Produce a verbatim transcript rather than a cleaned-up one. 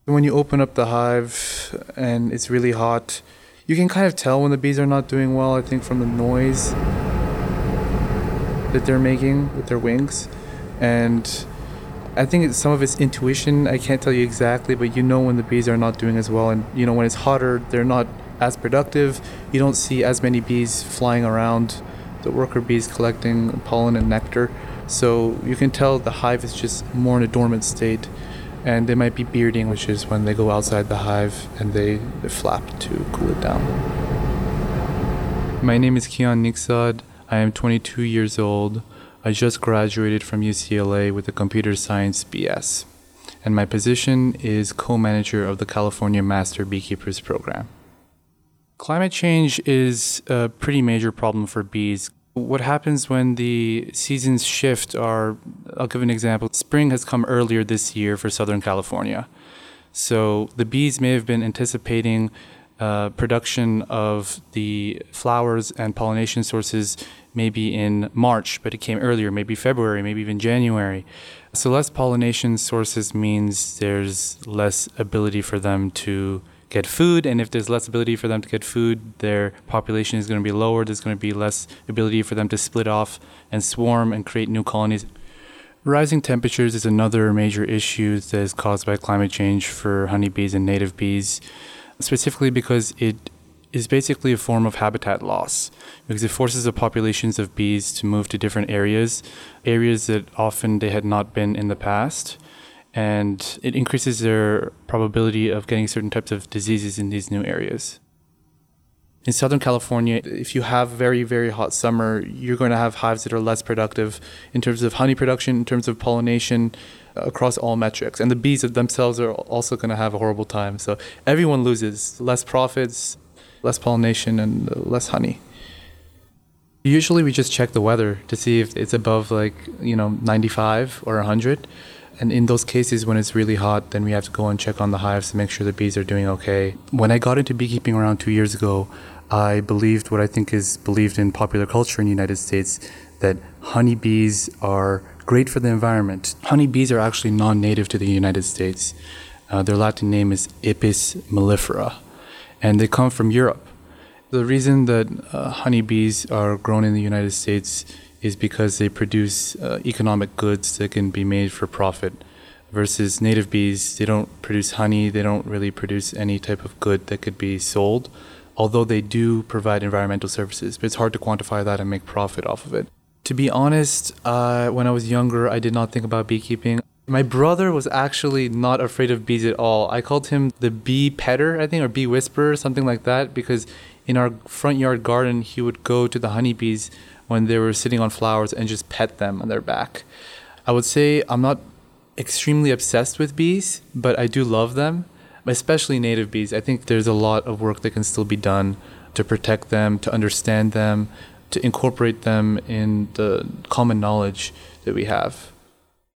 When you open up the hive and it's really hot, you can kind of tell when the bees are not doing well, I think, from the noise that they're making with their wings. And I think it's, some of it's intuition. I can't tell you exactly, but you know when the bees are not doing as well. And, you know, when it's hotter, they're not as productive. You don't see as many bees flying around, the worker bees collecting pollen and nectar. So you can tell the hive is just more in a dormant state. And they might be bearding, which is when they go outside the hive and they, they flap to cool it down. My name is Kian Niksad. I am twenty-two years old. I just graduated from U C L A with a computer science B S. And my position is co-manager of the California Master Beekeepers Program. Climate change is a pretty major problem for bees. What happens when the seasons shift are, I'll give an example. Spring has come earlier this year for Southern California. So the bees may have been anticipating uh, production of the flowers and pollination sources maybe in March, but it came earlier, maybe February, maybe even January. So less pollination sources means there's less ability for them to get food, and if there's less ability for them to get food, their population is going to be lower. There's going to be less ability for them to split off and swarm and create new colonies. Rising temperatures is another major issue that is caused by climate change for honeybees and native bees, specifically because it is basically a form of habitat loss, because it forces the populations of bees to move to different areas, areas that often they had not been in the past. And it increases their probability of getting certain types of diseases in these new areas. In Southern California, if you have very, very hot summer, you're going to have hives that are less productive in terms of honey production, in terms of pollination, across all metrics. And the bees themselves are also going to have a horrible time. So everyone loses. Less profits, less pollination, and less honey. Usually we just check the weather to see if it's above like, you know, ninety-five or one hundred. And in those cases, when it's really hot, then we have to go and check on the hives to make sure the bees are doing okay. When I got into beekeeping around two years ago, I believed what I think is believed in popular culture in the United States, that honeybees are great for the environment. Honeybees are actually non-native to the United States. Uh, their Latin name is Apis mellifera, and they come from Europe. The reason that uh, honeybees are grown in the United States is because they produce uh, economic goods that can be made for profit, versus native bees. They don't produce honey, they don't really produce any type of good that could be sold, although they do provide environmental services, but it's hard to quantify that and make profit off of it. To be honest, uh, when I was younger, I did not think about beekeeping. My brother was actually not afraid of bees at all. I called him the bee petter, I think, or bee whisperer, something like that, because in our front yard garden, he would go to the honeybees when they were sitting on flowers and just pet them on their back. I would say I'm not extremely obsessed with bees, but I do love them, especially native bees. I think there's a lot of work that can still be done to protect them, to understand them, to incorporate them in the common knowledge that we have.